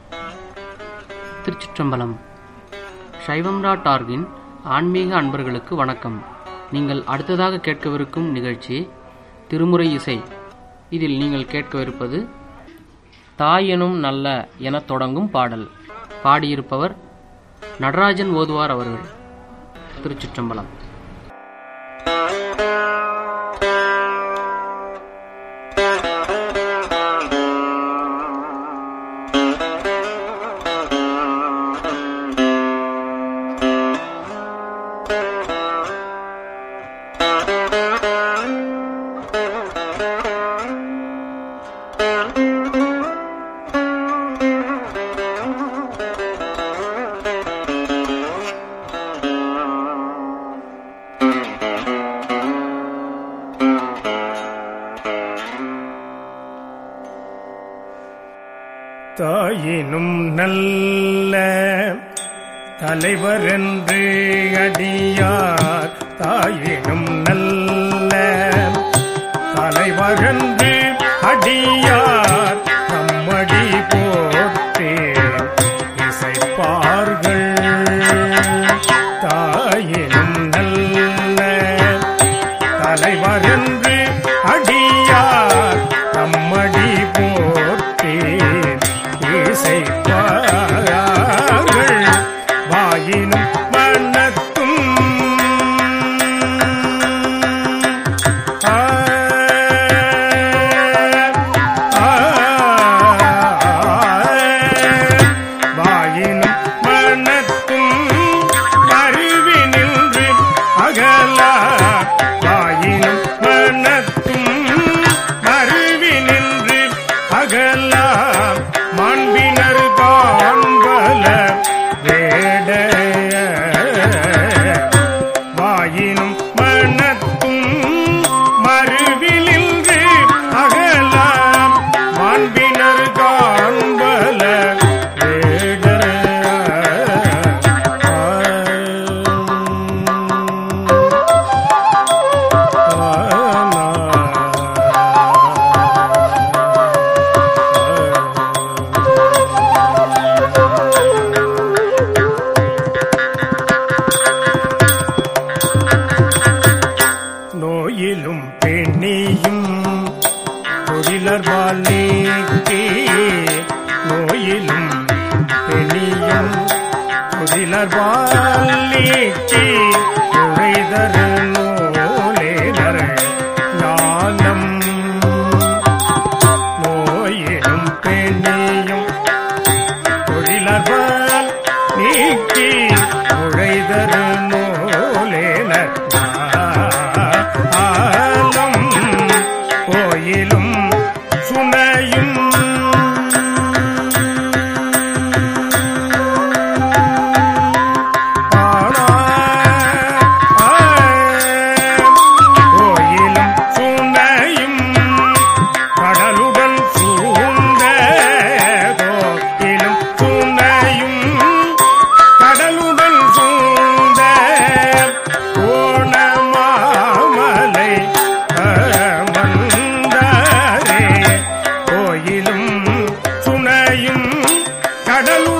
திருச்சிற்றம்பலம். சைவம்.org-இன் ஆன்மீக அன்பர்களுக்கு வணக்கம். நீங்கள் அடுத்ததாக கேட்கவிருக்கும் நிகழ்ச்சி திருமுறை இசை. இதில் நீங்கள் கேட்கவிருப்பது தாயெனும் நல்ல என தொடங்கும் பாடல். பாடியிருப்பவர் நடராஜன் ஓதுவார் அவர்கள். திருச்சிற்றம்பலம். தாயினும் நல்ல தலைவரென்று அடியார், தாயினும் நல்ல தலைவரென்று அடியார் நம்மடி போற்றே இசைப்பார்கள். தாயினும் நல்ல தலைவரென்று அடியார் நம்மடி போற்றே இசைப்பார்கள். வாயினும் மனத்தும் வாயினும் மனத்தும் அறிவினின்று அகலா. வாயினும் மனத்தும் அறிவினின்று அகலா. மாண்பினர் காண்பல வேட. வாயினும் மனத்தும் மறுவிலின்று அகலாம். மாண்பினர் காண்பல வேட. நோயிலும் பெண்ணியும் தொழிலர்பால் நீக்கி. நோயிலும் பெண்ணியும் தொழிலர்பால் நீக்கி. உழைதரு நூலேனர் ஞானம். நோயிலும் பெண்ணியும் தொழிலர்பால் நீக்கி. உழைதரு நூலேனர் கோயிலும் சுனையும். கோயிலும் சுனையும் கடலுடன் சூழ்ந்த. கோயிலும் சுனையும் கடலுடன் சூழ்ந்த. கோணமாமலை வந்தாரே. கோயிலும் சுனையும் கடலுடன்